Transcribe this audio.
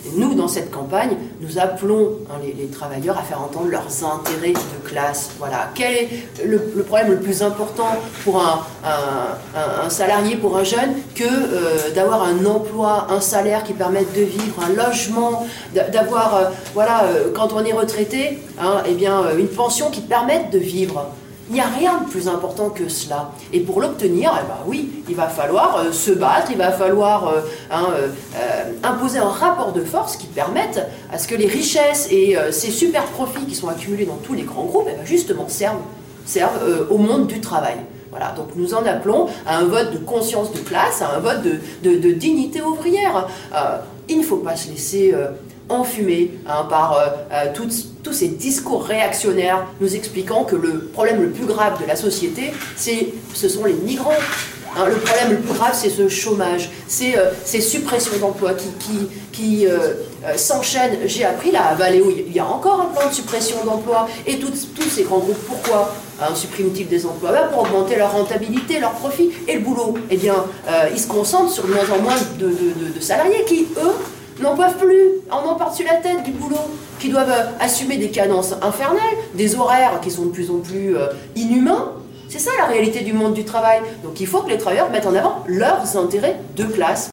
Et nous, dans cette campagne, nous appelons les travailleurs à faire entendre leurs intérêts de classe. Voilà. Quel est le problème le plus important pour un salarié, pour un jeune, que d'avoir un emploi, un salaire qui permette de vivre, un logement, d'avoir, quand on est retraité, une pension qui permette de vivre. Il n'y a rien de plus important que cela. Et pour l'obtenir, oui, il va falloir se battre, il va falloir imposer un rapport de force qui permette à ce que les richesses et ces super profits qui sont accumulés dans tous les grands groupes, justement servent au monde du travail. Voilà, donc nous en appelons à un vote de conscience de classe, à un vote de dignité ouvrière. Il ne faut pas se laisser enfumé par tous ces discours réactionnaires nous expliquant que le problème le plus grave de la société, ce sont les migrants. Le problème le plus grave, c'est ce chômage, c'est ces suppressions d'emplois qui s'enchaînent. J'ai appris là à Valeo, il y a encore un plan de suppression d'emplois, et tous ces grands groupes, pourquoi suppriment-ils des emplois? Pour augmenter leur rentabilité, leur profit, et le boulot. Eh bien, ils se concentrent sur de moins en moins de salariés qui, eux, n'en peuvent plus, en ont par-dessus la tête du boulot, qui doivent assumer des cadences infernales, des horaires qui sont de plus en plus inhumains. C'est ça la réalité du monde du travail. Donc il faut que les travailleurs mettent en avant leurs intérêts de classe.